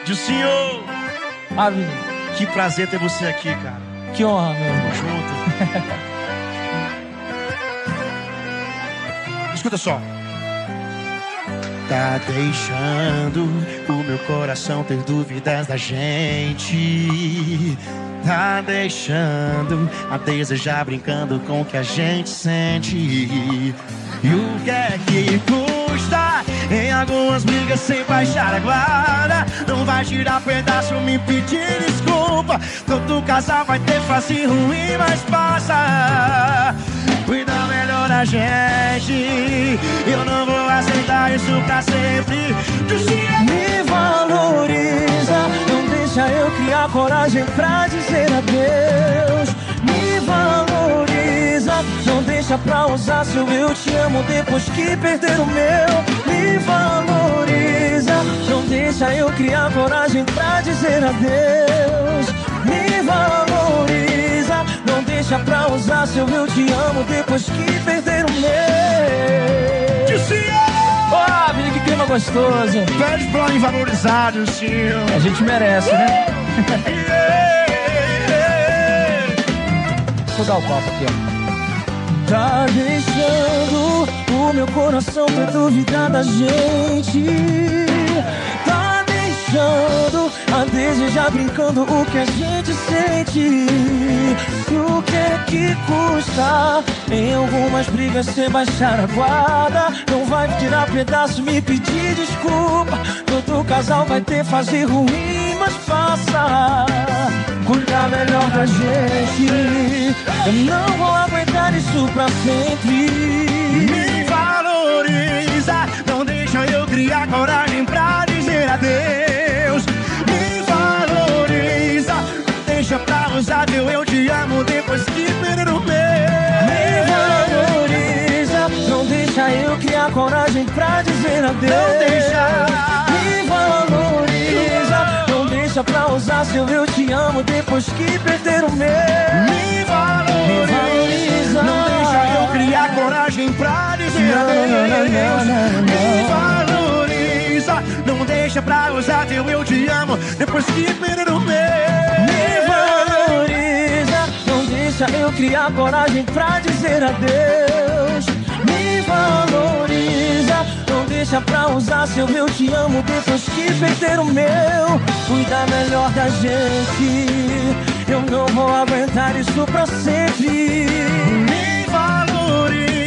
Dilcinho, Ave, que prazer ter você aqui, cara. que honra, meu irmão. Junto. Escuta só. Tá deixando o meu coração ter dúvidas da gente. Tá deixando a desejar brincando com o que a gente sente. E o que é que custa em algumas brigas sem baixar a guarda? Não vai tirar pedaço, me pedir desculpa. Todo casal vai ter fase ruim, mas passa. Cuida melhor da gente. Eu não vou aceitar isso pra sempre. Me valoriza, não deixa eu criar coragem pra dizer adeus. Me valoriza, não deixa pra usar seu eu te amo depois que perder o meu. Me valoriza, não deixa eu criar coragem pra dizer adeus. Me valoriza, não deixa pra usar seu eu te amo depois que perder o meu. Dilcinho! Vida, que clima gostoso. Pede pra me valorizar, Dilcinho. A gente merece, né? Vou dar o copo aqui, ó. Tá deixando o meu coração ter dúvida da gente. Tá deixando a desejar brincando o que a gente sente. O que é que custa em algumas brigas sem baixar a guarda? Não vai tirar pedaço, me pedir desculpa. Todo casal vai ter fase ruim, mas passa. Cuida melhor da gente. Eu não vou aguentar isso pra sempre. Me valoriza, não deixa eu criar coragem pra dizer adeus. Me valoriza, deixa pra usar teu eu te amo depois que perder o meu. Me valoriza, não deixa eu criar coragem pra dizer adeus. Não deixa. Me valoriza, não deixa pra usar seu eu te amo depois que perder o meu. Me valoriza, não deixa eu criar coragem pra dizer adeus. Me valoriza, não deixa pra usar teu eu te amo depois que perder o meu. Me valoriza, não deixa eu criar coragem pra dizer adeus. Me valoriza, não deixa pra usar seu eu te amo depois que perder o meu. Cuida melhor da gente, eu não vou aguentar isso pra sempre. Me valoriza,